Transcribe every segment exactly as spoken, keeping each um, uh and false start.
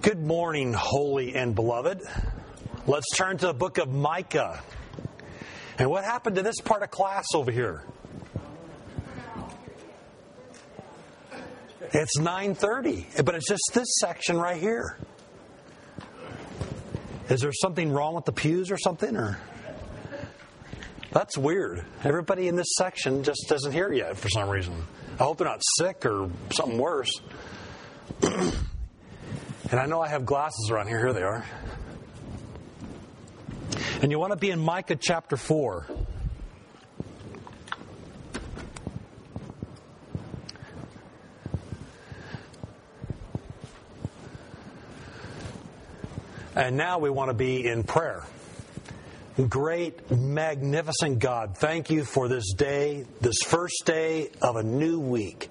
Good morning, holy and beloved. Let's turn to the book of Micah. And what happened to this part of class over here? It's nine thirty, but it's just this section right here. Is there something wrong with the pews or something? Or that's weird. Everybody in this section just doesn't hear it yet for some reason. I hope they're not sick or something worse. And I know I have glasses around here. Here they are. And you want to be in Micah chapter four. And now we want to be in prayer. Great, magnificent God, thank you for this day, this first day of a new week.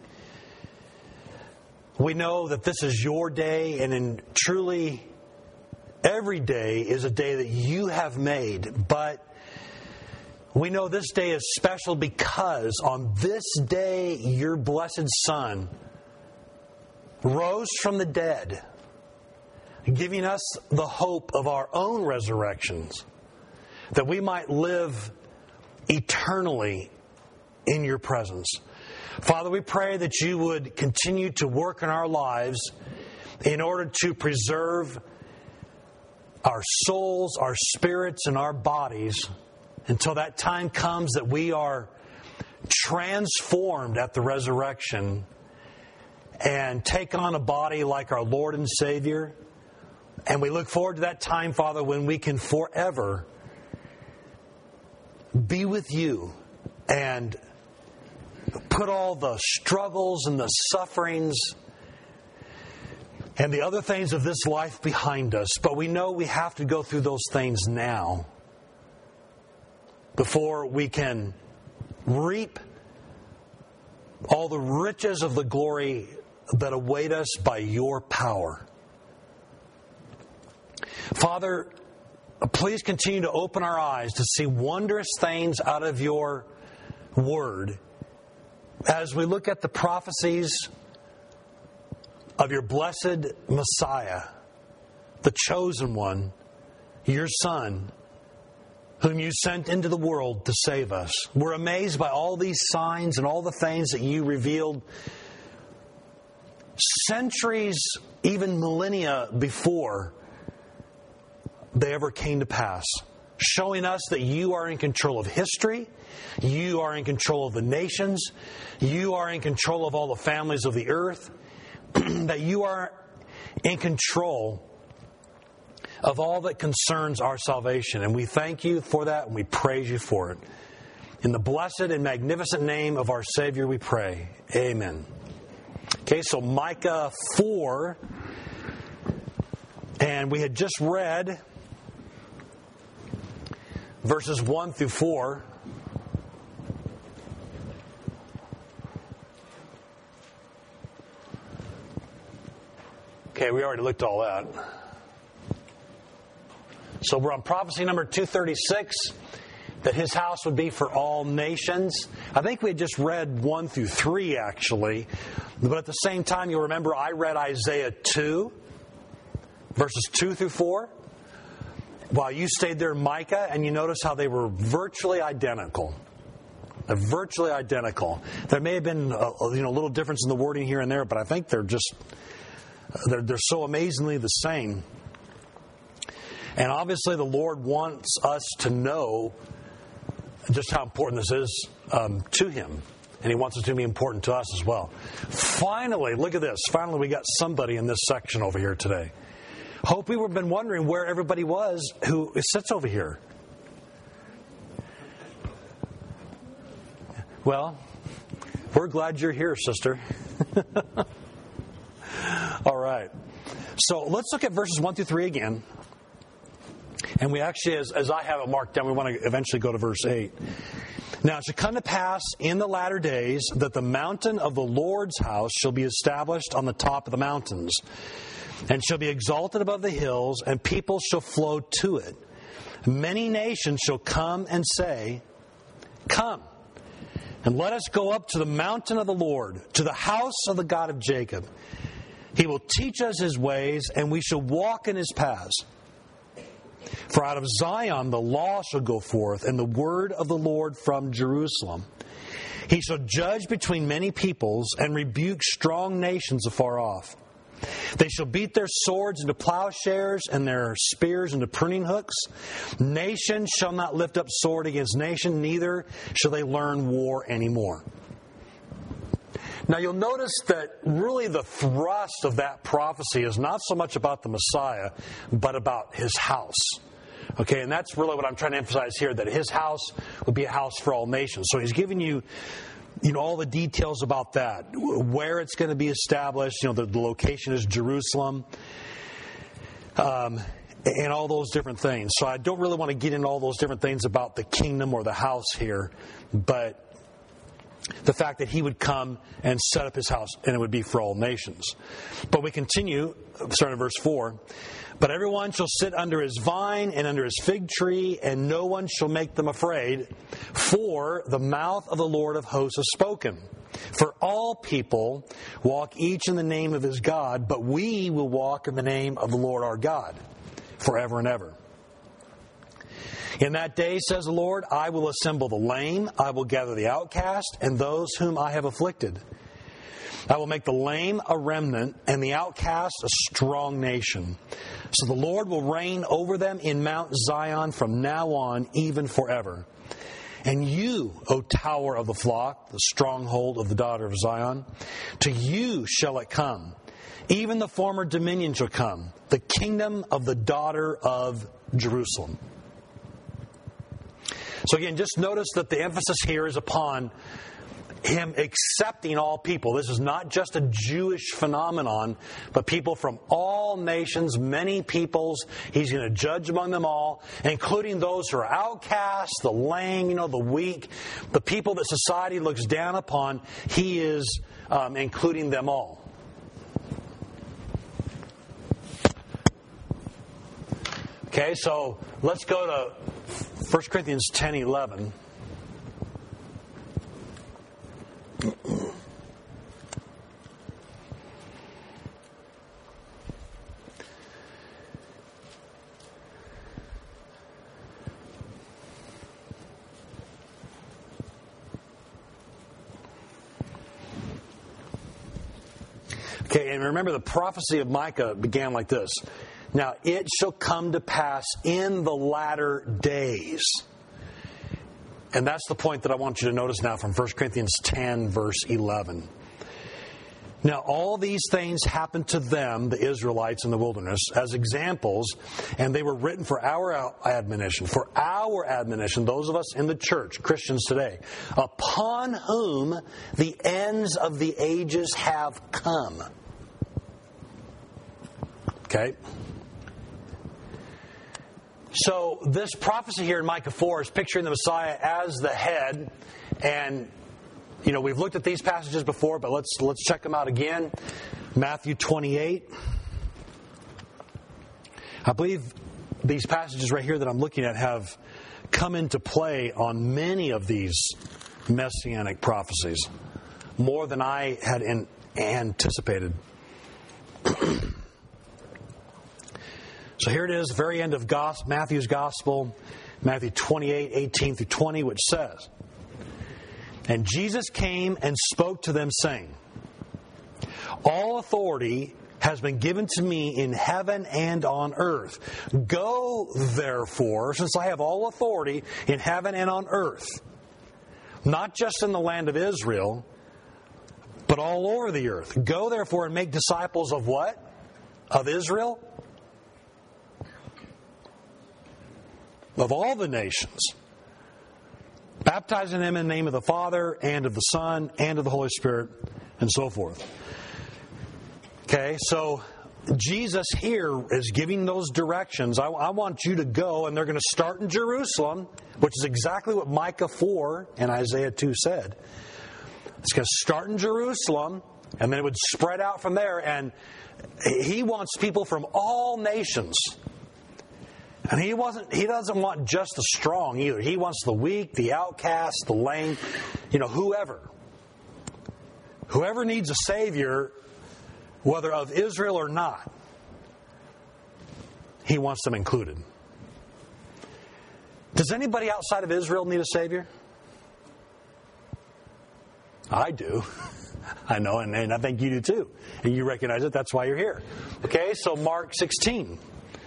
We know that this is your day, and in truly every day is a day that you have made. But we know this day is special because on this day your blessed Son rose from the dead, giving us the hope of our own resurrections, that we might live eternally in your presence. Father, we pray that you would continue to work in our lives in order to preserve our souls, our spirits, and our bodies until that time comes that we are transformed at the resurrection and take on a body like our Lord and Savior. And we look forward to that time, Father, when we can forever be with you and put all the struggles and the sufferings and the other things of this life behind us. But we know we have to go through those things now before we can reap all the riches of the glory that await us by your power. Father, please continue to open our eyes to see wondrous things out of your word as we look at the prophecies of your blessed Messiah, the chosen one, your Son, whom you sent into the world to save us. We're amazed by all these signs and all the things that you revealed centuries, even millennia before they ever came to pass, showing us that you are in control of history, you are in control of the nations, you are in control of all the families of the earth, that you are in control of all that concerns our salvation. And we thank you for that, and we praise you for it. In the blessed and magnificent name of our Savior we pray. Amen. Okay, so Micah four, and we had just read verses one through four. Okay, we already looked at all that. So we're on prophecy number two thirty-six, that his house would be for all nations. I think we had just read one through three, actually. But at the same time, you'll remember I read Isaiah two, verses two through four. While you stayed there in Micah, and you notice how they were virtually identical. They're virtually identical. There may have been a, you know, a little difference in the wording here and there, but I think they're just, they're, they're so amazingly the same. And obviously the Lord wants us to know just how important this is um, to Him. And He wants it to be important to us as well. Finally, look at this. Finally, we got somebody in this section over here today. Hope we've been wondering where everybody was who sits over here. Well, we're glad you're here, sister. All right. So let's look at verses one through three again. And we actually, as, as I have it marked down, we want to eventually go to verse eight. Now it shall come to pass in the latter days that the mountain of the Lord's house shall be established on the top of the mountains, and shall be exalted above the hills, and people shall flow to it. Many nations shall come and say, Come, and let us go up to the mountain of the Lord, to the house of the God of Jacob. He will teach us his ways, and we shall walk in his paths. For out of Zion the law shall go forth, and the word of the Lord from Jerusalem. He shall judge between many peoples, and rebuke strong nations afar off. They shall beat their swords into plowshares, and their spears into pruning hooks. Nation shall not lift up sword against nation, neither shall they learn war anymore. Now you'll notice that really the thrust of that prophecy is not so much about the Messiah, but about his house. Okay, and that's really what I'm trying to emphasize here, that his house would be a house for all nations. So he's giving you, you know, all the details about that, where it's going to be established. You know, the, the location is Jerusalem, um, and all those different things. So I don't really want to get into all those different things about the kingdom or the house here, but the fact that he would come and set up his house, and it would be for all nations. But we continue, starting in verse four. But everyone shall sit under his vine and under his fig tree, and no one shall make them afraid, for the mouth of the Lord of hosts has spoken. For all people walk each in the name of his God, but we will walk in the name of the Lord our God, forever and ever. In that day, says the Lord, I will assemble the lame, I will gather the outcast, and those whom I have afflicted. I will make the lame a remnant, and the outcast a strong nation. So the Lord will reign over them in Mount Zion from now on, even forever. And you, O tower of the flock, the stronghold of the daughter of Zion, to you shall it come. Even the former dominion shall come, the kingdom of the daughter of Jerusalem. So again, just notice that the emphasis here is upon him accepting all people. This is not just a Jewish phenomenon, but people from all nations, many peoples. He's going to judge among them all, including those who are outcasts, the lame, you know, the weak, the people that society looks down upon. He is um, including them all. Okay, so let's go to First Corinthians ten eleven. Okay, and remember the prophecy of Micah began like this. Now, it shall come to pass in the latter days. And that's the point that I want you to notice now from First Corinthians ten, verse eleven. Now, all these things happened to them, the Israelites in the wilderness, as examples, and they were written for our admonition, for our admonition, those of us in the church, Christians today, upon whom the ends of the ages have come. Okay? So this prophecy here in Micah four is picturing the Messiah as the head, and you know we've looked at these passages before, but let's let's check them out again. Matthew twenty-eight. I believe these passages right here that I'm looking at have come into play on many of these messianic prophecies, more than I had in, anticipated. So here it is, very end of gospel, Matthew's Gospel, Matthew twenty-eight, eighteen through twenty, which says, And Jesus came and spoke to them, saying, All authority has been given to me in heaven and on earth. Go, therefore, since I have all authority in heaven and on earth, not just in the land of Israel, but all over the earth. Go, therefore, and make disciples of what? Of Israel? Of all the nations, baptizing them in the name of the Father and of the Son and of the Holy Spirit, and so forth. Okay, so Jesus here is giving those directions. I, I want you to go, and they're going to start in Jerusalem, which is exactly what Micah four and Isaiah two said. It's going to start in Jerusalem, and then it would spread out from there, and he wants people from all nations. And he wasn't. He doesn't want just the strong either. He wants the weak, the outcast, the lame, you know, whoever. Whoever needs a Savior, whether of Israel or not, he wants them included. Does anybody outside of Israel need a Savior? I do. I know, and, and I think you do too. And you recognize it, that's why you're here. Okay, so Mark sixteen.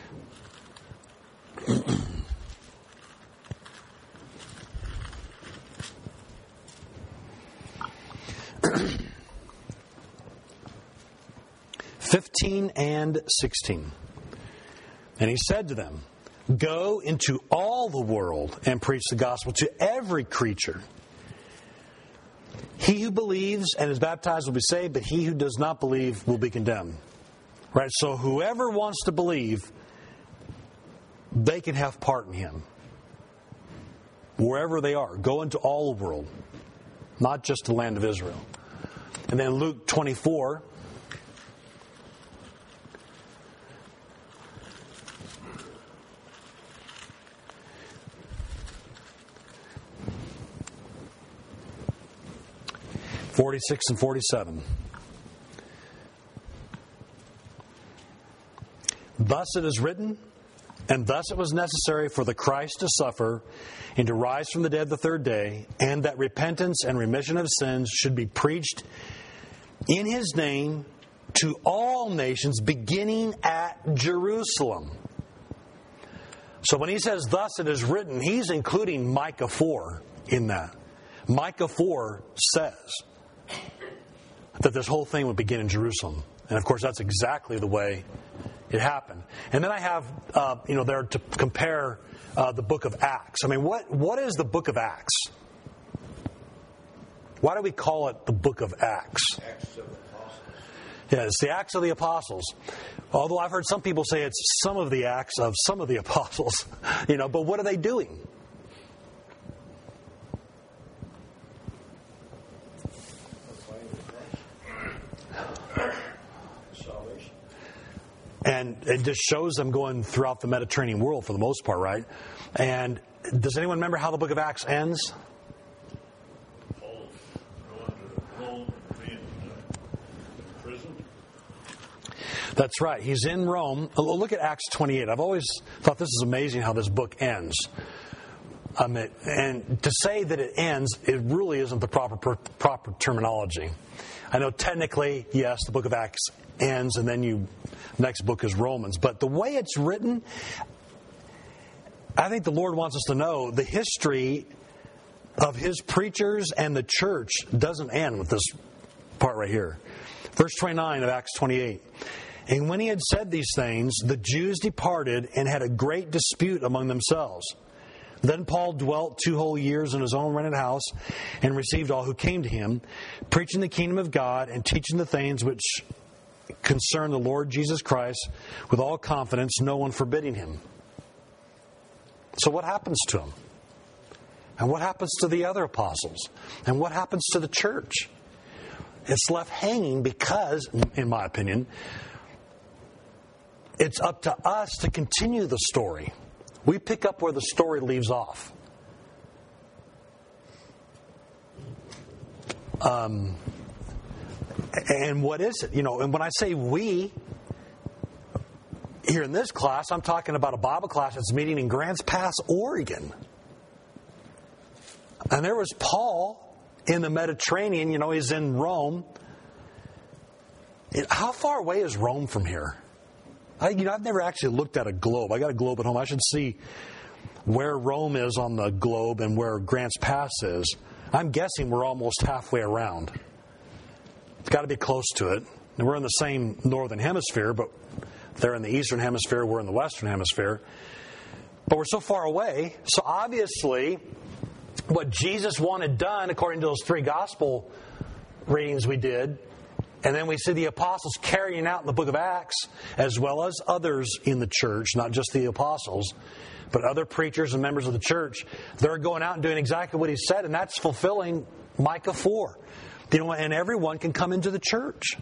fifteen and sixteen. And he said to them, "Go into all the world and preach the gospel to every creature. He who believes and is baptized will be saved, but he who does not believe will be condemned." Right? So whoever wants to believe, they can have part in him. Wherever they are, go into all the world, not just the land of Israel. And then Luke twenty-four. forty-six and forty-seven. "Thus it is written, and thus it was necessary for the Christ to suffer and to rise from the dead the third day, and that repentance and remission of sins should be preached in his name to all nations, beginning at Jerusalem." So when he says, "Thus it is written," he's including Micah four in that. Micah four says that this whole thing would begin in Jerusalem. And of course, that's exactly the way it happened. And then I have, uh, you know, there to compare uh, the book of Acts. I mean, what what is the book of Acts? Why do we call it the book of Acts? Acts of the Apostles. Yeah, it's the Acts of the Apostles. Although I've heard some people say it's some of the Acts of some of the Apostles. You know, but what are they doing? And it just shows them going throughout the Mediterranean world for the most part, right? And does anyone remember how the book of Acts ends? Paul going to Rome and being imprisoned. That's right. He's in Rome. Look at Acts twenty-eight. I've always thought this is amazing how this book ends. Um, it, and to say that it ends, it really isn't the proper per, proper terminology. I know technically, yes, the book of Acts ends, and then you next book is Romans. But the way it's written, I think the Lord wants us to know the history of his preachers and the church doesn't end with this part right here. Verse twenty-nine of Acts twenty-eight. "And when he had said these things, the Jews departed and had a great dispute among themselves. Then Paul dwelt two whole years in his own rented house and received all who came to him, preaching the kingdom of God and teaching the things which concern the Lord Jesus Christ with all confidence, no one forbidding him." So what happens to him? And what happens to the other apostles? And what happens to the church? It's left hanging because, in my opinion, it's up to us to continue the story. We pick up where the story leaves off. Um, and what is it? You know, and when I say we, here in this class, I'm talking about a Bible class that's meeting in Grants Pass, Oregon. And there was Paul in the Mediterranean. You know, he's in Rome. How far away is Rome from here? I, you know, I've never actually looked at a globe. I got a globe at home. I should see where Rome is on the globe and where Grants Pass is. I'm guessing we're almost halfway around. It's got to be close to it. And we're in the same northern hemisphere, but they're in the eastern hemisphere, we're in the western hemisphere. But we're so far away. So obviously, what Jesus wanted done, according to those three gospel readings we did, and then we see the apostles carrying out in the book of Acts, as well as others in the church, not just the apostles, but other preachers and members of the church. They're going out and doing exactly what he said, and that's fulfilling Micah four. You know, and everyone can come into the church.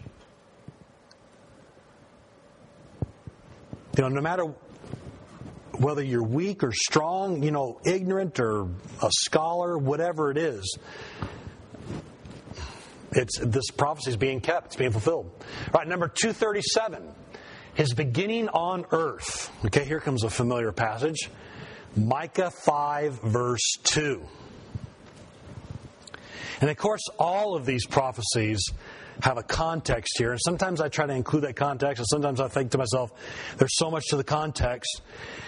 You know, no matter whether you're weak or strong, you know, ignorant or a scholar, whatever it is, It's this prophecy is being kept. It's being fulfilled. All right, number two thirty-seven. His beginning on earth. Okay, here comes a familiar passage. Micah five, verse two. And of course, all of these prophecies have a context here. And sometimes I try to include that context, and sometimes I think to myself, there's so much to the context,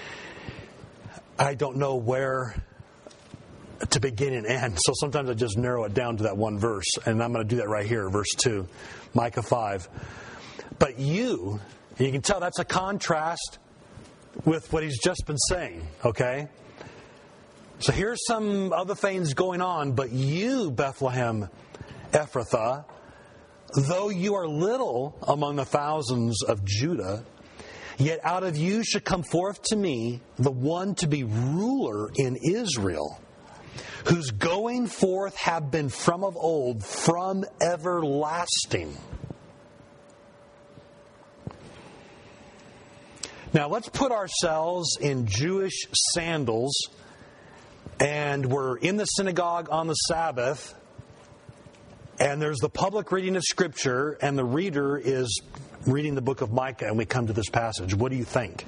I don't know where to begin and end. So sometimes I just narrow it down to that one verse. And I'm going to do that right here, verse two, Micah five. But you, and you can tell that's a contrast with what he's just been saying, okay? So here's some other things going on. But you, Bethlehem Ephrathah, though you are little among the thousands of Judah, yet out of you should come forth to me the one to be ruler in Israel, whose going forth have been from of old, from everlasting. Now let's put ourselves in Jewish sandals, and we're in the synagogue on the Sabbath, and there's the public reading of Scripture, and the reader is reading the book of Micah, and we come to this passage. What do you think?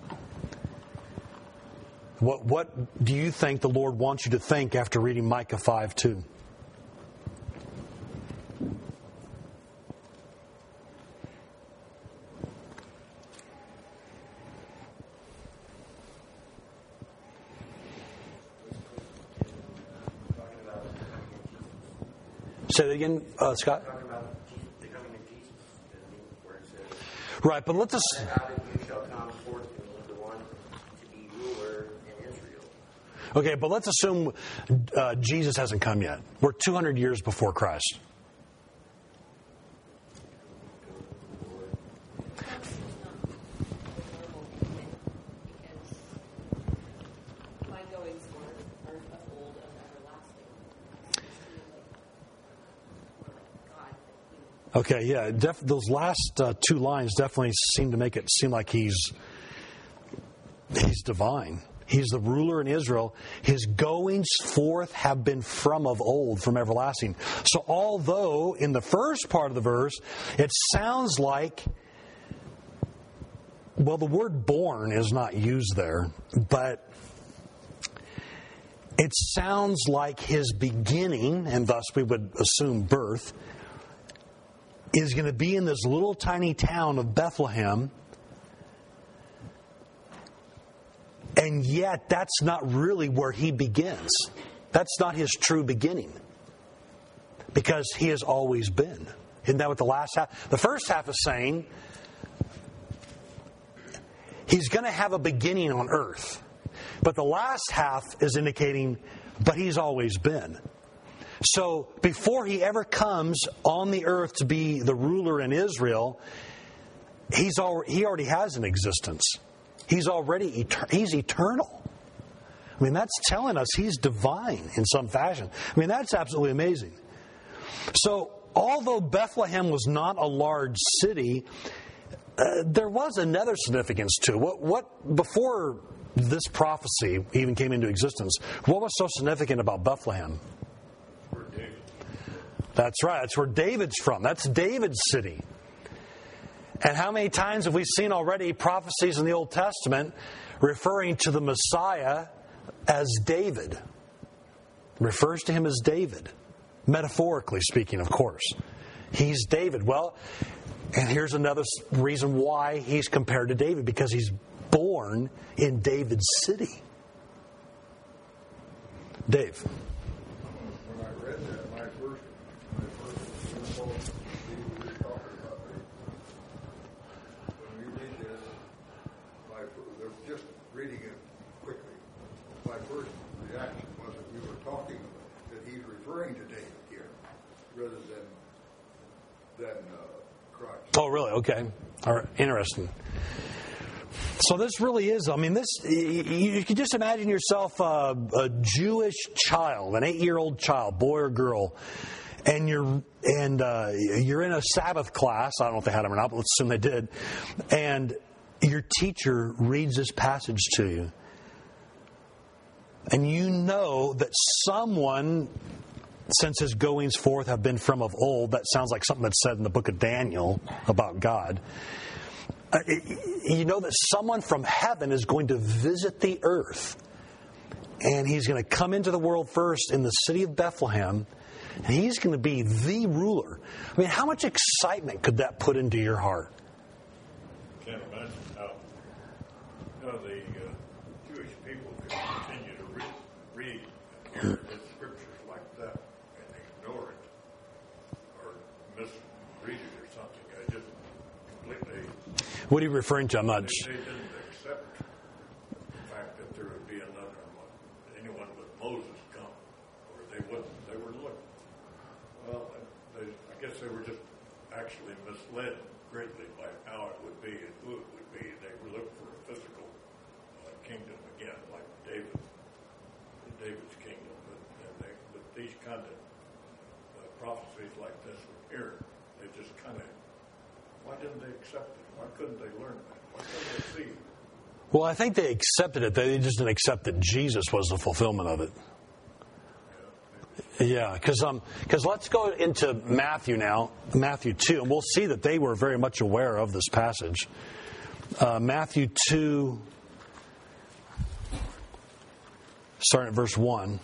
What, what do you think the Lord wants you to think after reading Micah five two? Say that again, uh, Scott. Talking about the coming of Jesus, where it says, Right, but let's just. "Out of you shall come forth to me the one to be ruler in Israel." Okay, but let's assume uh, Jesus hasn't come yet. We're two hundred years before Christ. Okay, yeah, def- those last uh, two lines definitely seem to make it seem like he's he's divine. He's the ruler in Israel. His goings forth have been from of old, from everlasting. So although in the first part of the verse, it sounds like, well, the word born is not used there, but it sounds like his beginning, and thus we would assume birth, is going to be in this little tiny town of Bethlehem. And yet, that's not really where he begins. That's not his true beginning. Because he has always been. Isn't that what the last half? The first half is saying he's going to have a beginning on earth. But the last half is indicating, but he's always been. So before he ever comes on the earth to be the ruler in Israel, he's already, he already has an existence. He's already he's eternal. I mean, that's telling us he's divine in some fashion. I mean, that's absolutely amazing. So although Bethlehem was not a large city, uh, there was another significance to it. What, what before this prophecy even came into existence, what was so significant about Bethlehem? That's right. That's where David's from. That's David's city. And how many times have we seen already prophecies in the Old Testament referring to the Messiah as David? Refers to him as David. Metaphorically speaking, of course. He's David. Well, and here's another reason why he's compared to David. Because he's born in David's city. Dave. Reading it quickly, my first reaction was that we were talking that he's referring to David here, rather than than uh, Christ. Oh, really? Okay. All right. Interesting. So this really is. I mean, this you, you can just imagine yourself uh, a Jewish child, an eight-year-old child, boy or girl, and you're and uh, you're in a Sabbath class. I don't know if they had them or not, but let's assume they did, and your teacher reads this passage to you. And you know that someone since his goings forth have been from of old. That sounds like something that's said in the book of Daniel about God. Uh, you know that someone from heaven is going to visit the earth. And he's going to come into the world first in the city of Bethlehem. And he's going to be the ruler. I mean, how much excitement could that put into your heart? I can't imagine how you know, the uh, Jewish people could continue to read, read the scriptures like that and ignore it or misread it or something. I just completely... What are you referring to? I'm not... They, they didn't accept the fact that there would be another one, anyone but Moses come, or they wouldn't. They were looking. Well, they, I guess they were just actually misled greatly by how it would be and who it would be. They were looking for a physical uh, kingdom again, like David, David's kingdom. But, and they, but these kind of uh, prophecies like this were here. They just kind of, why didn't they accept it? Why couldn't they learn that? Why couldn't they see? Well, I think they accepted it. They just didn't accept that Jesus was the fulfillment of it. Yeah, because um, because let's go into Matthew now, Matthew two, and we'll see that they were very much aware of this passage. Uh, Matthew two, starting at verse one.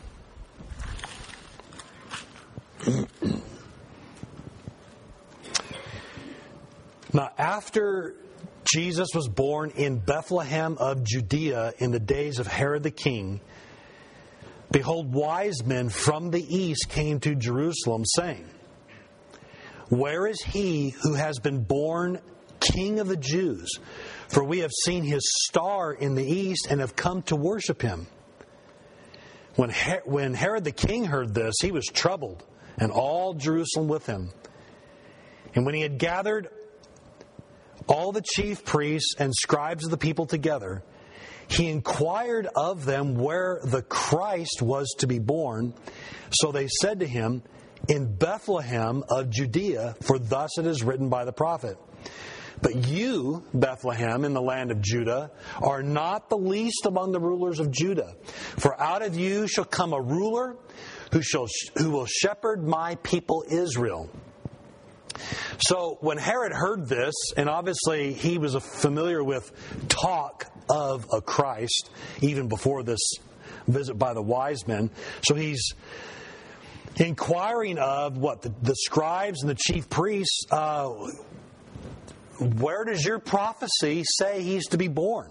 Now, after Jesus was born in Bethlehem of Judea in the days of Herod the king, behold, wise men from the east came to Jerusalem, saying, "Where is he who has been born King of the Jews? For we have seen his star in the east and have come to worship him." When Her- when Herod the king heard this, he was troubled, and all Jerusalem with him. And when he had gathered all the chief priests and scribes of the people together, he inquired of them where the Christ was to be born. So they said to him, "In Bethlehem of Judea, for thus it is written by the prophet. But you, Bethlehem, in the land of Judah, are not the least among the rulers of Judah. For out of you shall come a ruler who shall who will shepherd my people Israel." So when Herod heard this, and obviously he was familiar with talk of a Christ even before this visit by the wise men, so he's inquiring of what the, the scribes and the chief priests, uh, where does your prophecy say he's to be born?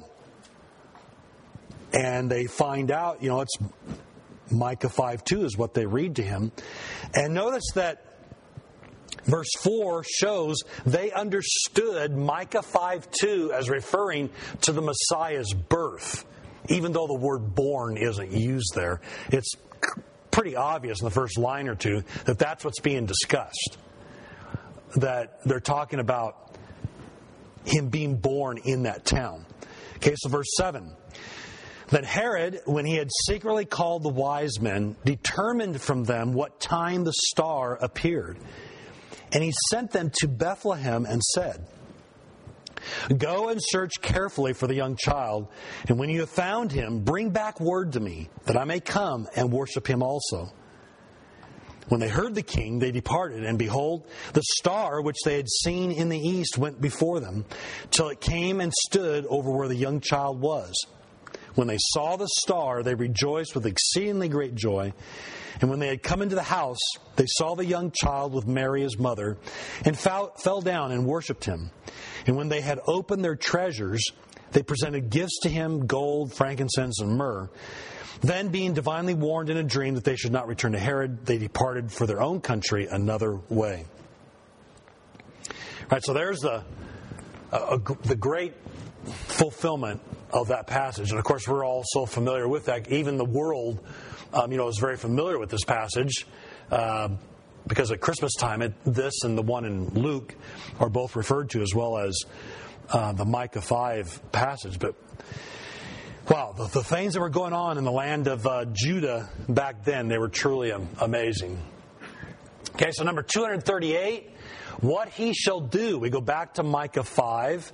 And they find out, you know, it's Micah five two is what they read to him. And notice that verse four shows they understood Micah five two as referring to the Messiah's birth, even though the word born isn't used there. It's pretty obvious in the first line or two that that's what's being discussed, that they're talking about him being born in that town. Okay, so verse seven. Then Herod, when he had secretly called the wise men, determined from them what time the star appeared. And he sent them to Bethlehem and said, "Go and search carefully for the young child, and when you have found him, bring back word to me, that I may come and worship him also." When they heard the king, they departed, and behold, the star which they had seen in the east went before them, till it came and stood over where the young child was. When they saw the star, they rejoiced with exceedingly great joy. And when they had come into the house, they saw the young child with Mary his mother, and fell, fell down and worshipped him. And when they had opened their treasures, they presented gifts to him, gold, frankincense, and myrrh. Then, being divinely warned in a dream that they should not return to Herod, they departed for their own country another way. All right, so there's the, uh, the great fulfillment of that passage. And of course, we're all so familiar with that. Even the world, um, you know, is very familiar with this passage uh, because at Christmas time, it, this and the one in Luke are both referred to, as well as uh, the Micah five passage. But wow, the, the things that were going on in the land of uh, Judah back then, they were truly um, amazing. Okay, so number two hundred thirty-eight, what he shall do. We go back to Micah five.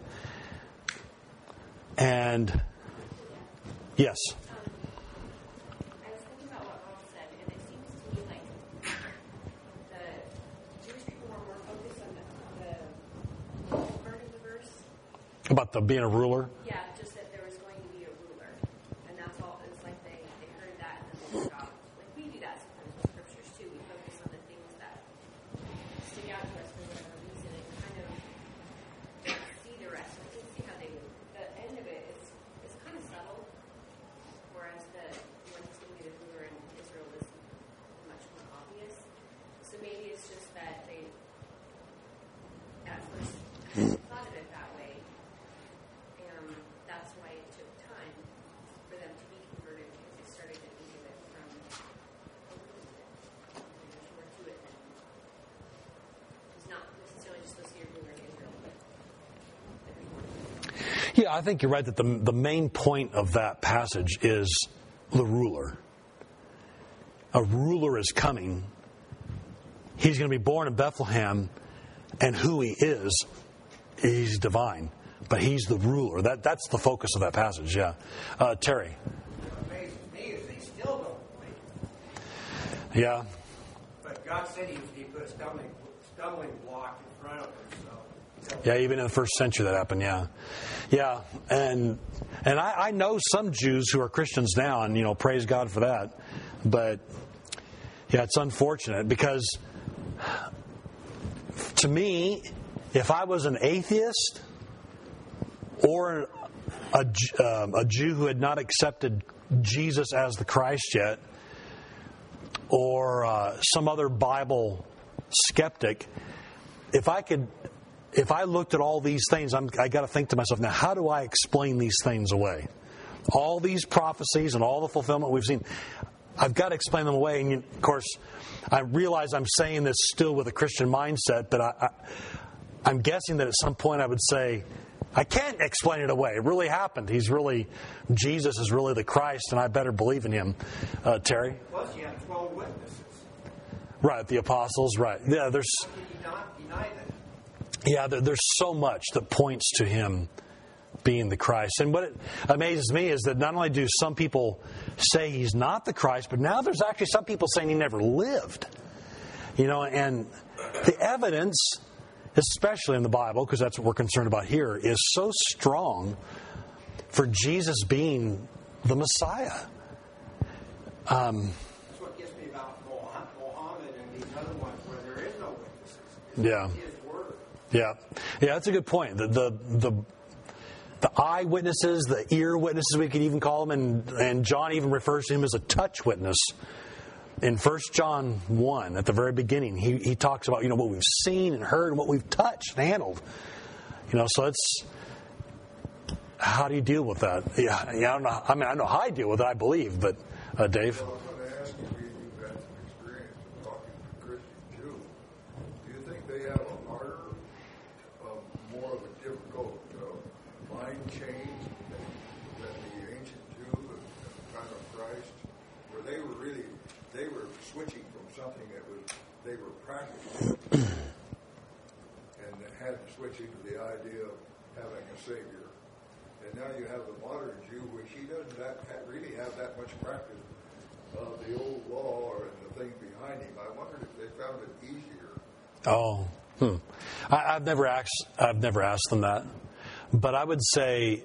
And, yes? Um, I was thinking about what Ron said, and it seems to me like the being a ruler? Yeah, just that there was going to be a ruler. And that's all. It's like they, they heard that and then they stopped. Like we do that sometimes with scriptures too. We focus on the things that stick out to us for whatever reason and kind of see the rest. We can see how they would. The end of it is, is kind of subtle, whereas the when he's going to be the ruler in Israel is much more obvious. So maybe it's just that they at first thought of it that way. And that's why it took time for them to be converted, because they started to think of it from a little bit. There's more to it than it's not necessarily just supposed to be a ruler in Israel, but there's more to it. Yeah, I think you're right that the the main point of that passage is the ruler. A ruler is coming. He's going to be born in Bethlehem, and who he is, he's divine. But he's the ruler. That That's the focus of that passage, yeah. Uh, Terry. What amazes me is they still don't believe. Yeah. But God said he, he put a stumbling, stumbling block in front of them. So, Yeah, even in the first century that happened, yeah. Yeah, and and I, I know some Jews who are Christians now, and, you know, praise God for that. But, yeah, it's unfortunate because, to me, if I was an atheist or a, um, a Jew who had not accepted Jesus as the Christ yet, or uh, some other Bible skeptic, if I could, if I looked at all these things, I'm, I got to think to myself, now how do I explain these things away? All these prophecies and all the fulfillment we've seen, I've got to explain them away. And of course, I realize I'm saying this still with a Christian mindset, but I, I, I'm guessing that at some point I would say, I can't explain it away. It really happened. He's really, Jesus is really the Christ, and I better believe in him. Uh, Terry? plus, you have twelve witnesses. Right, the apostles, right. Yeah, there's, How can you not deny that? yeah, there, there's so much that points to him being the Christ. And what it amazes me is that not only do some people say he's not the Christ, but now there's actually some people saying he never lived. You know, and the evidence, especially in the Bible, because that's what we're concerned about here, is so strong for Jesus being the Messiah. Um, That's what gets me about Mohammed and these other ones where there is no witnesses. It's Yeah. his word. Yeah, yeah, that's a good point. The the the, the eye witnesses, the ear witnesses, we could even call them, and and John even refers to him as a touch witness. In First John one, at the very beginning, he he talks about, you know, what we've seen and heard and what we've touched and handled. You know, so it's, how do you deal with that? Yeah, yeah, I don't know. I mean, I know how I deal with it, I believe, but uh, Dave. Well, I was going to ask you, you've had some experience of talking to Christian Jews. Do you think they have a harder, uh, more of a difficult uh, mind change than, than the ancient Jew at the time of Christ, where they were really, they were switching from something that was, they were practicing and had to switch into the idea of having a Savior. And now you have the modern Jew, which he doesn't that, have, really have that much practice of the old law or the things behind him. I wondered if they found it easier. Oh, hmm. I, I've never asked. I've never asked them that, but I would say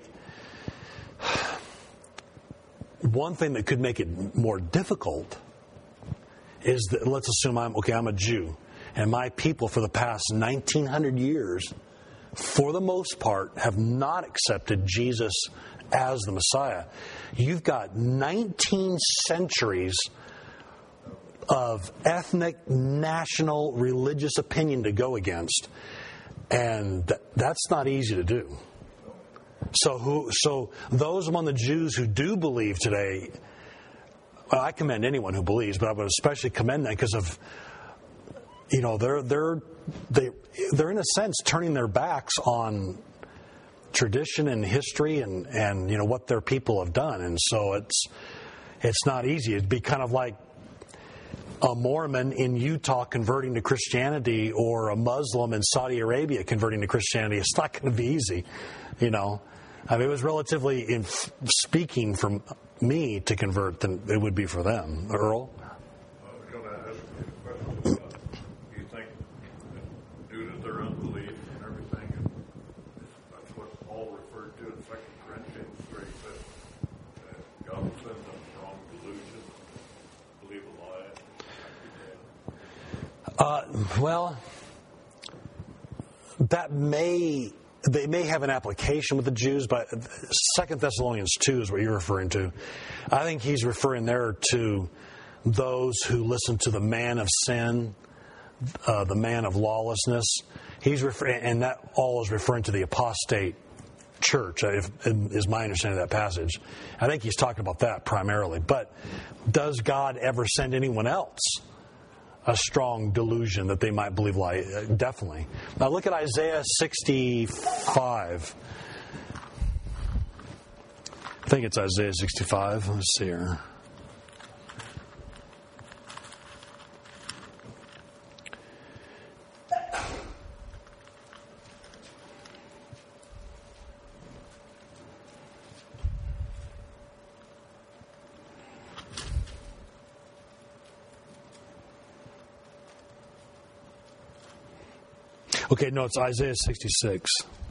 one thing that could make it more difficult is that, let's assume I'm okay. I'm a Jew, and my people for the past nineteen hundred years, for the most part, have not accepted Jesus as the Messiah. You've got nineteen centuries of ethnic, national, religious opinion to go against, and th- that's not easy to do. So, who? So those among the Jews who do believe today, well, I commend anyone who believes, but I would especially commend them because of, you know, they're they're they they're in a sense turning their backs on tradition and history and and you know what their people have done, and so it's it's not easy. It'd be kind of like a Mormon in Utah converting to Christianity or a Muslim in Saudi Arabia converting to Christianity. It's not going to be easy, you know. I mean, it was relatively, in speaking from me to convert than it would be for them. Earl? I was going to ask you a question about, do you think that due to their unbelief and everything, and that's what Paul referred Uh, well, that may, they may have an application with the Jews, but Second Thessalonians two is what you're referring to. I think he's referring there to those who listen to the man of sin, uh, the man of lawlessness. He's referring, and that all is referring to the apostate church, if, is my understanding of that passage. I think he's talking about that primarily. But does God ever send anyone else a strong delusion that they might believe lie? Uh, definitely. Now look at Isaiah sixty-five. I think it's Isaiah sixty-five. Let's see here. Okay, no, it's Isaiah sixty-six.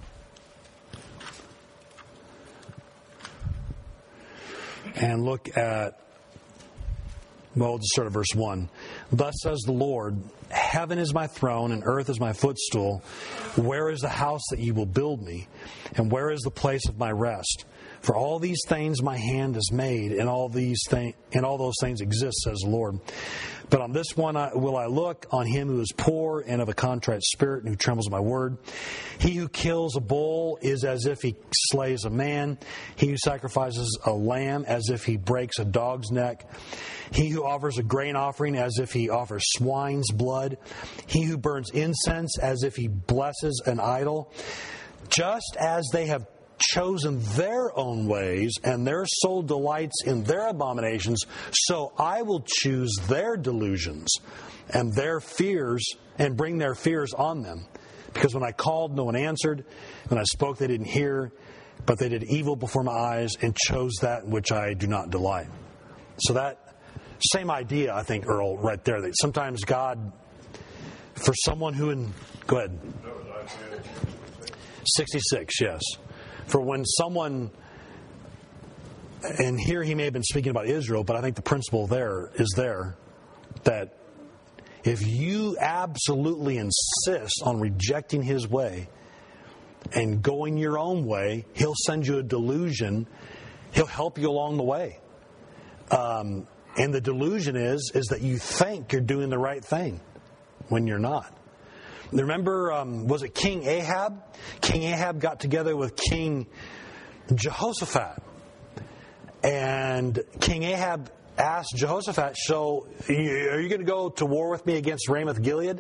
And look at, well, we'll just start at verse one. Thus says the Lord, heaven is my throne and earth is my footstool. Where is the house that you will build me? And where is the place of my rest? For all these things my hand has made, and all these things and all those things exist, says the Lord. But on this one I, will I look, on him who is poor and of a contrite spirit, and who trembles at my word. He who kills a bull is as if he slays a man. He who sacrifices a lamb as if he breaks a dog's neck. He who offers a grain offering as if he offers swine's blood. He who burns incense as if he blesses an idol. Just as they have chosen their own ways, and their soul delights in their abominations, so I will choose their delusions and their fears and bring their fears on them. Because when I called, no one answered. When I spoke, they didn't hear. But they did evil before my eyes and chose that in which I do not delight. So that same idea, I think, Earl, right there. That sometimes God, for someone who... in Go ahead. sixty-six, yes. For when someone, and here he may have been speaking about Israel, but I think the principle there is there, that if you absolutely insist on rejecting his way and going your own way, he'll send you a delusion. He'll help you along the way. Um, and the delusion is, is that you think you're doing the right thing when you're not. Remember, um, was it King Ahab? King Ahab got together with King Jehoshaphat. And King Ahab asked Jehoshaphat, so are you going to go to war with me against Ramoth Gilead?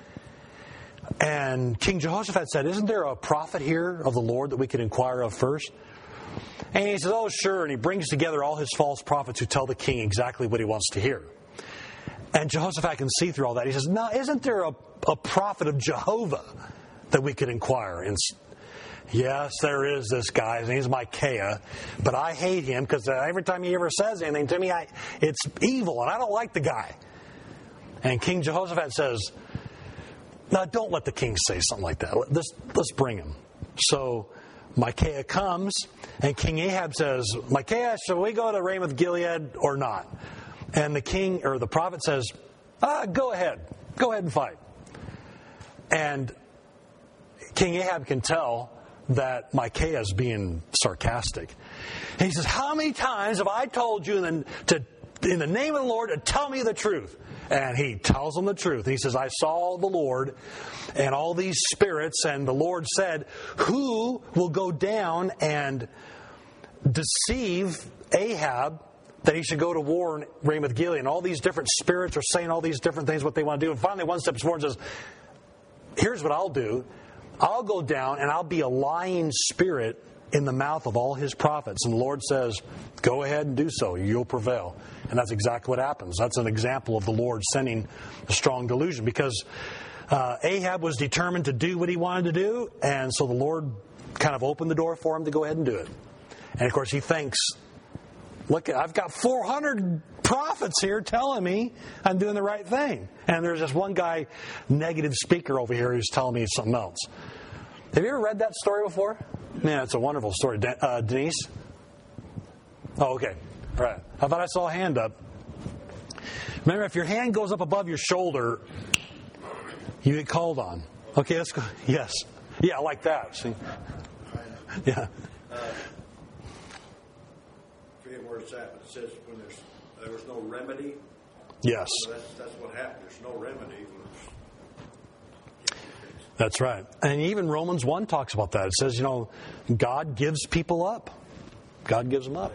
And King Jehoshaphat said, isn't there a prophet here of the Lord that we could inquire of first? And he says, oh, sure. And he brings together all his false prophets who tell the king exactly what he wants to hear. And Jehoshaphat can see through all that. He says, no, isn't there a, a prophet of Jehovah that we could inquire? And yes, there is this guy. His name's Micaiah. But I hate him because every time he ever says anything to me, I, it's evil, and I don't like the guy. And King Jehoshaphat says, no, don't let the king say something like that. Let's, let's bring him. So Micaiah comes, and King Ahab says, Micaiah, shall we go to Ramoth Gilead or not? And the king, or the prophet says, ah, go ahead. Go ahead and fight. And King Ahab can tell that Micaiah is being sarcastic. And he says, how many times have I told you in the, to, in the name of the Lord to tell me the truth? And he tells them the truth. He says, I saw the Lord and all these spirits, and the Lord said, who will go down and deceive Ahab that he should go to war in Ramoth Gilead? And all these different spirits are saying all these different things, what they want to do. And finally, one steps forward and says, here's what I'll do. I'll go down and I'll be a lying spirit in the mouth of all his prophets. And the Lord says, go ahead and do so. You'll prevail. And that's exactly what happens. That's an example of the Lord sending a strong delusion, because uh, Ahab was determined to do what he wanted to do. And so the Lord kind of opened the door for him to go ahead and do it. And of course, he thinks, look, I've got four hundred prophets here telling me I'm doing the right thing. And there's this one guy, negative speaker over here, who's telling me something else. Have you ever read that story before? Man, it's a wonderful story. De- uh, Denise? Oh, okay. All right. I thought I saw a hand up. Remember, if your hand goes up above your shoulder, You get called on. Okay, let's go. Yes. Yeah, like that. See? Yeah. Uh, forget where it's at, but it says when there's there was no remedy. Yes. So that's, that's what happened. There's no remedy. That's right. And even Romans one talks about that. It says, you know, God gives people up. God gives them up.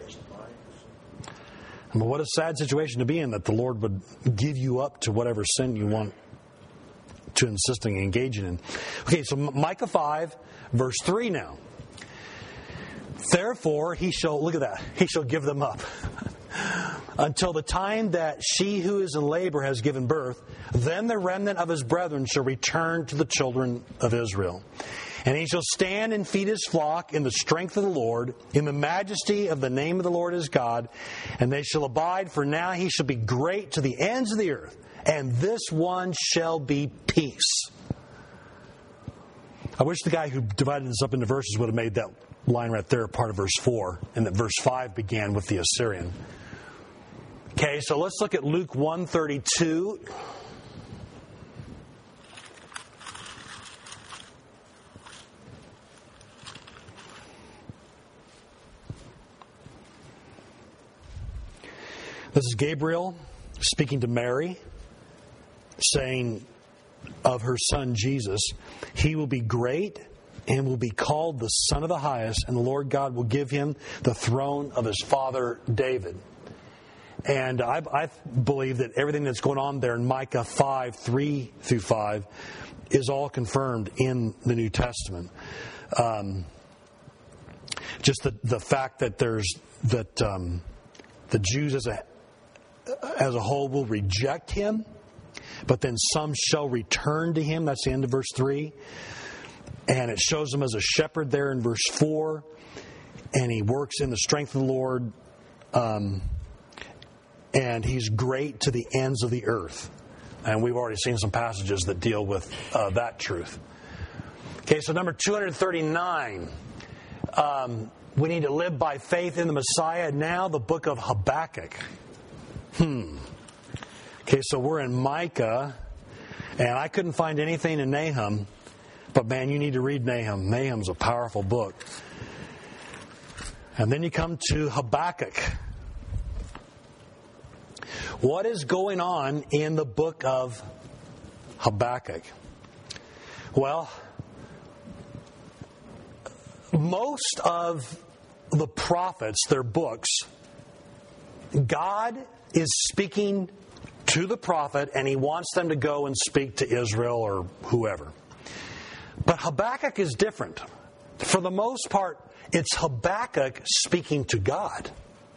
I mean, what a sad situation to be in, that the Lord would give you up to whatever sin you want to insisting engaging in. Okay, so Micah five, verse three now. Therefore, he shall, look at that, he shall give them up. Until the time that she who is in labor has given birth, then the remnant of his brethren shall return to the children of Israel. And he shall stand and feed his flock in the strength of the Lord, in the majesty of the name of the Lord his God. And they shall abide, for now he shall be great to the ends of the earth. And this one shall be peace. I wish the guy who divided this up into verses would have made that line right there part of verse four, and that verse five began with the Assyrian. Okay, so let's look at Luke one thirty-two. This is Gabriel speaking to Mary, saying of her son Jesus, he will be great and will be called the Son of the Highest, and the Lord God will give him the throne of his father David. And I, I believe that everything that's going on there in Micah five, three through five is all confirmed in the New Testament. Um, just the, the fact that there's that um, the Jews as a as a whole will reject him, but then some shall return to him. That's the end of verse three. And it shows him as a shepherd there in verse four. And he works in the strength of the Lord. Um, and he's great to the ends of the earth. And we've already seen some passages that deal with uh, that truth. Okay, so number two thirty-nine. Um, we need to live by faith in the Messiah. Now the book of Habakkuk. Hmm. Okay, so we're in Micah, and I couldn't find anything in Nahum, but man, you need to read Nahum. Nahum's a powerful book. And then you come to Habakkuk. What is going on in the book of Habakkuk? Well, most of the prophets, their books, God is speaking to the prophet, and he wants them to go and speak to Israel or whoever. But Habakkuk is different. For the most part, it's Habakkuk speaking to God.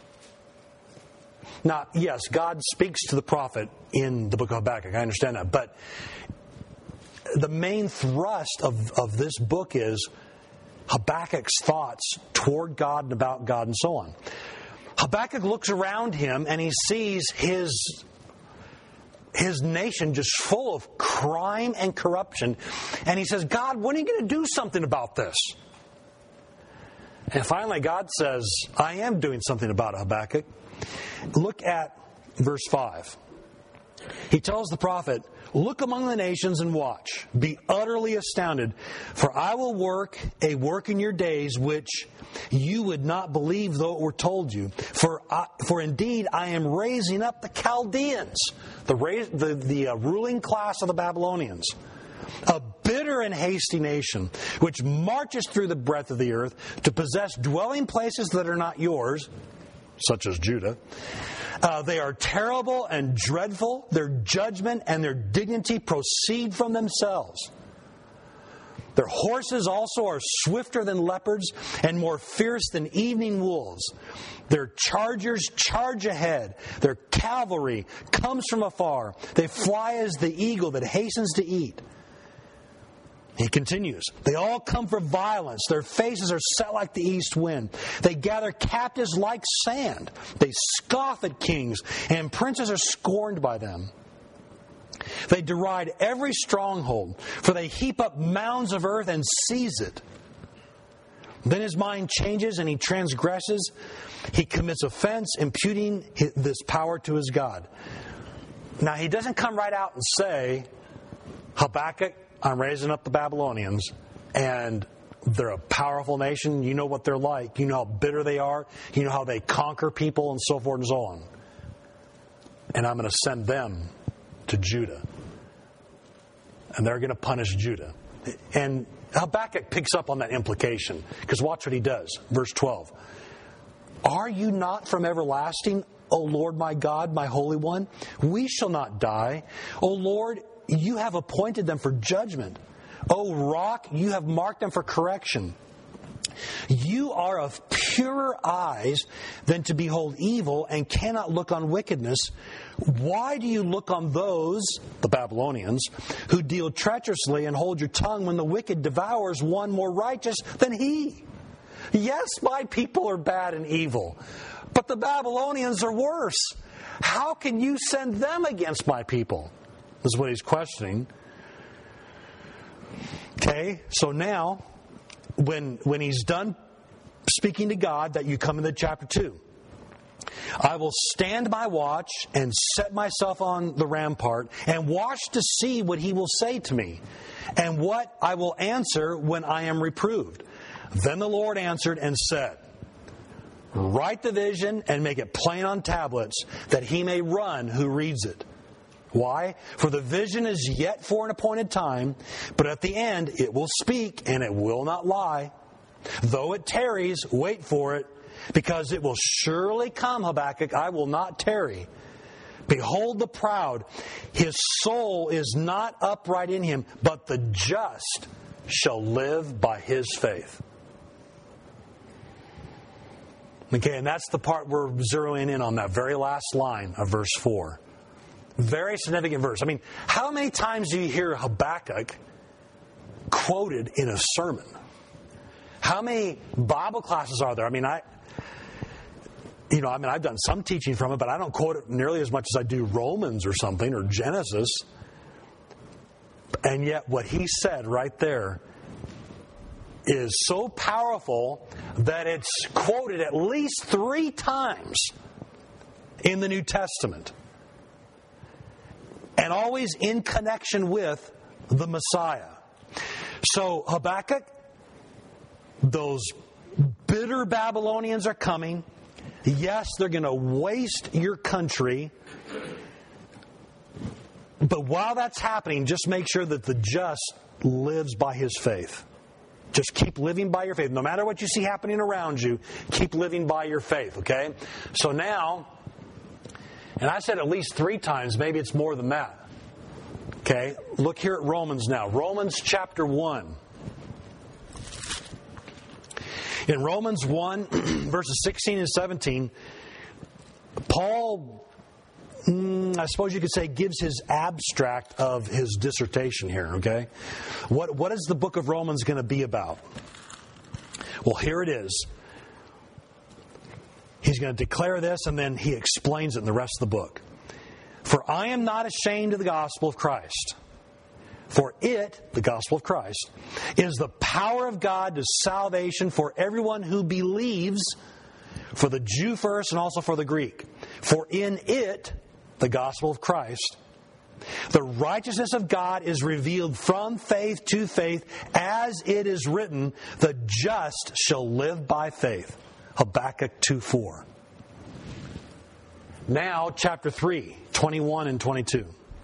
Now, yes, God speaks to the prophet in the book of Habakkuk. I understand that. But the main thrust of, of this book is Habakkuk's thoughts toward God and about God and so on. Habakkuk looks around him and he sees his, his nation just full of crime and corruption. And he says, God, when are you going to do something about this? And finally, God says, I am doing something about it, Habakkuk. Look at verse five. He tells the prophet, look among the nations and watch. Be utterly astounded, for I will work a work in your days which you would not believe though it were told you. For I, for indeed I am raising up the Chaldeans, the, the, the uh, ruling class of the Babylonians, a bitter and hasty nation, which marches through the breadth of the earth to possess dwelling places that are not yours, such as Judah. Uh, they are terrible and dreadful. Their judgment and their dignity proceed from themselves. Their horses also are swifter than leopards and more fierce than evening wolves. Their chargers charge ahead. Their cavalry comes from afar. They fly as the eagle that hastens to eat. He continues, they all come for violence. Their faces are set like the east wind. They gather captives like sand. They scoff at kings, and princes are scorned by them. They deride every stronghold, for they heap up mounds of earth and seize it. Then his mind changes and he transgresses. He commits offense, imputing this power to his God. Now, he doesn't come right out and say, Habakkuk, I'm raising up the Babylonians, and they're a powerful nation. You know what they're like. You know how bitter they are. You know how they conquer people and so forth and so on. And I'm going to send them to Judah. And they're going to punish Judah. And Habakkuk picks up on that implication. Because watch what he does. Verse twelve. Are you not from everlasting, O Lord my God, my Holy One? We shall not die. O Lord, you have appointed them for judgment. O rock, you have marked them for correction. You are of purer eyes than to behold evil and cannot look on wickedness. Why do you look on those, the Babylonians, who deal treacherously and hold your tongue when the wicked devours one more righteous than he? Yes, my people are bad and evil, but the Babylonians are worse. How can you send them against my people? This is what he's questioning. Okay, so now, when when he's done speaking to God, that you come into chapter two. I will stand my watch and set myself on the rampart and watch to see what he will say to me and what I will answer when I am reproved. Then the Lord answered and said, write the vision and make it plain on tablets that he may run who reads it. Why? For the vision is yet for an appointed time, but at the end it will speak and it will not lie. Though it tarries, wait for it, because it will surely come, Habakkuk, I will not tarry. Behold the proud, his soul is not upright in him, but the just shall live by his faith. Okay, and that's the part we're zeroing in on, that very last line of verse four. Very significant verse. I mean, how many times do you hear Habakkuk quoted in a sermon? How many Bible classes are there? I mean, I, you know, I mean, I've done some teaching from it, but I don't quote it nearly as much as I do Romans or something, or Genesis. And yet what he said right there is so powerful that it's quoted at least three times in the New Testament. And always in connection with the Messiah. So Habakkuk, those bitter Babylonians are coming. Yes, they're going to waste your country. But while that's happening, just make sure that the just lives by his faith. Just keep living by your faith. No matter what you see happening around you, keep living by your faith, okay? So now, and I said at least three times, maybe it's more than that. Okay, look here at Romans now. Romans chapter one. In Romans one, verses sixteen and seventeen, Paul, mm, I suppose you could say, gives his abstract of his dissertation here, okay? What, what is the book of Romans going to be about? Well, here it is. He's going to declare this, and then he explains it in the rest of the book. For I am not ashamed of the gospel of Christ. For it, the gospel of Christ, is the power of God to salvation for everyone who believes, for the Jew first and also for the Greek. For in it, the gospel of Christ, the righteousness of God is revealed from faith to faith, as it is written, the just shall live by faith. Habakkuk two four. Now, chapter three, twenty-one and twenty-two.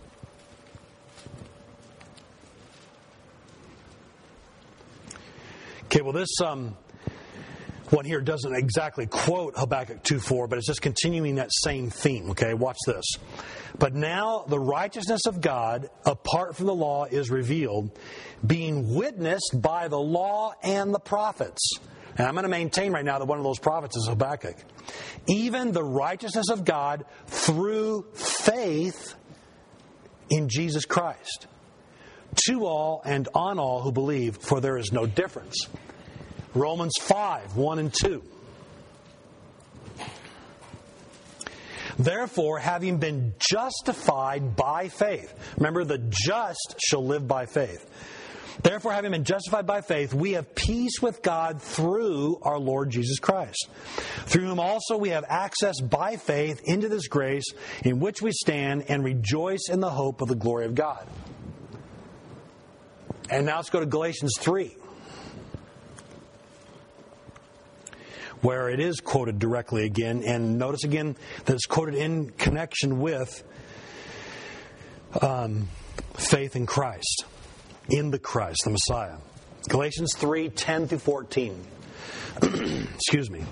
Okay, well, this um, one here doesn't exactly quote Habakkuk two four, but it's just continuing that same theme. Okay, watch this. But now the righteousness of God, apart from the law, is revealed, being witnessed by the law and the prophets. And I'm going to maintain right now that one of those prophets is Habakkuk. Even the righteousness of God through faith in Jesus Christ, to all and on all who believe, for there is no difference. Romans five, one and two. Therefore, having been justified by faith. Remember, the just shall live by faith. Therefore, having been justified by faith, we have peace with God through our Lord Jesus Christ, through whom also we have access by faith into this grace in which we stand and rejoice in the hope of the glory of God. And now let's go to Galatians three, where it is quoted directly again. And notice again that it's quoted in connection with um, faith in Christ, in the Christ, the Messiah. Galatians three, ten through fourteen. Excuse me.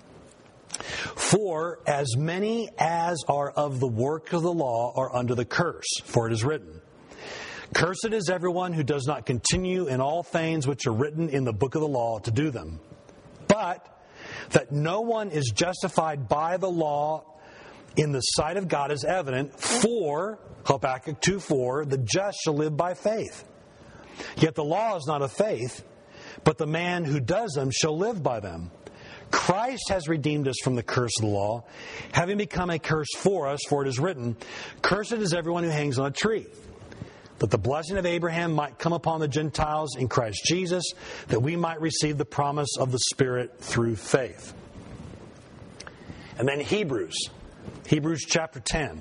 For as many as are of the work of the law are under the curse, for it is written, Cursed is everyone who does not continue in all things which are written in the book of the law to do them. But that no one is justified by the law in the sight of God is evident, for, Habakkuk two four, the just shall live by faith. Yet the law is not of faith, but the man who does them shall live by them. Christ has redeemed us from the curse of the law, having become a curse for us, for it is written, Cursed is everyone who hangs on a tree, that the blessing of Abraham might come upon the Gentiles in Christ Jesus, that we might receive the promise of the Spirit through faith. And then Hebrews, Hebrews chapter ten.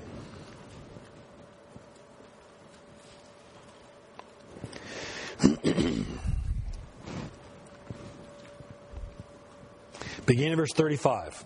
Beginning of verse thirty-five.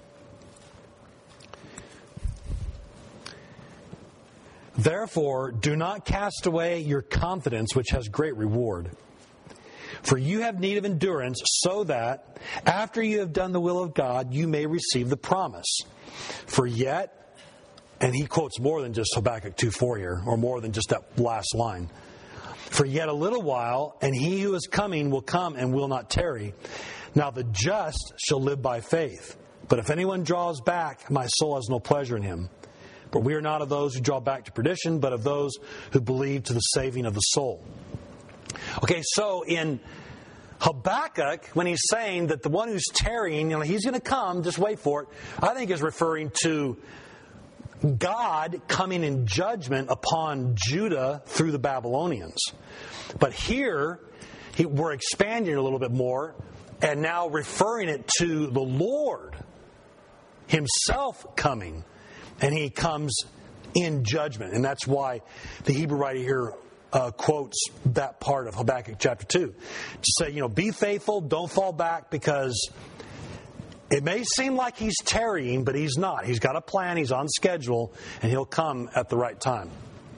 Therefore, do not cast away your confidence, which has great reward. For you have need of endurance, so that, after you have done the will of God, you may receive the promise. For yet, and he quotes more than just Habakkuk two four here, or more than just that last line. For yet a little while, and he who is coming will come and will not tarry. Now the just shall live by faith. But if anyone draws back, my soul has no pleasure in him. For we are not of those who draw back to perdition, but of those who believe to the saving of the soul. Okay, so in Habakkuk, when he's saying that the one who's tarrying, you know, he's going to come, just wait for it, I think is referring to God coming in judgment upon Judah through the Babylonians. But here, he, we're expanding a little bit more, and now referring it to the Lord himself coming. And he comes in judgment. And that's why the Hebrew writer here uh, quotes that part of Habakkuk chapter two. To say, you know, be faithful, don't fall back, because it may seem like he's tarrying, but he's not. He's got a plan, he's on schedule, and he'll come at the right time.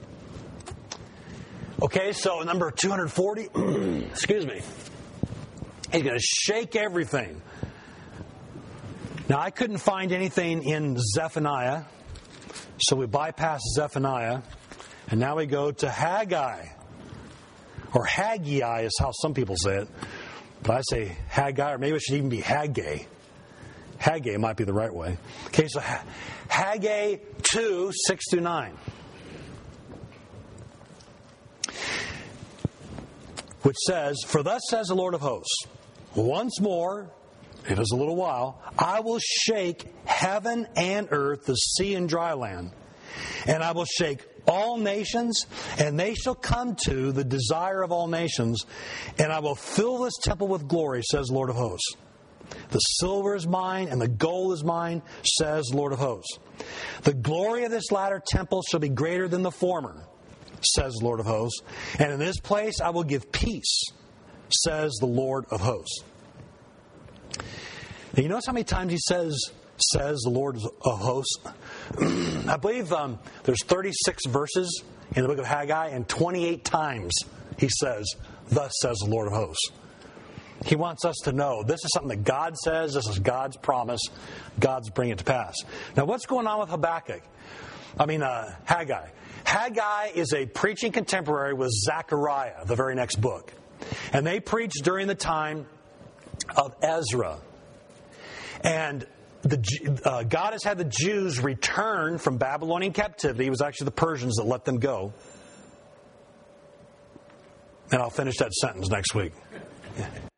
Okay, so number two hundred forty, excuse me. He's going to shake everything. Now, I couldn't find anything in Zephaniah, so we bypass Zephaniah, and now we go to Haggai, or Haggai is how some people say it, but I say Haggai, or maybe it should even be Haggai. Haggai might be the right way. Okay, so Haggai two, six through nine. Which says, For thus says the Lord of hosts, once more, it is a little while, I will shake heaven and earth, the sea and dry land. And I will shake all nations, and they shall come to the desire of all nations. And I will fill this temple with glory, says the Lord of hosts. The silver is mine, and the gold is mine, says the Lord of hosts. The glory of this latter temple shall be greater than the former, says the Lord of hosts. And in this place I will give peace, says the Lord of hosts. Now, you notice how many times he says, says the Lord of hosts? I believe um, there's thirty-six verses in the book of Haggai, and twenty-eight times he says, thus says the Lord of hosts. He wants us to know this is something that God says, this is God's promise, God's bringing it to pass. Now, what's going on with Habakkuk? I mean, uh, Haggai. Haggai is a preaching contemporary with Zechariah, the very next book. And they preached during the time of Ezra. And the, uh, God has had the Jews return from Babylonian captivity. It was actually the Persians that let them go. And I'll finish that sentence next week.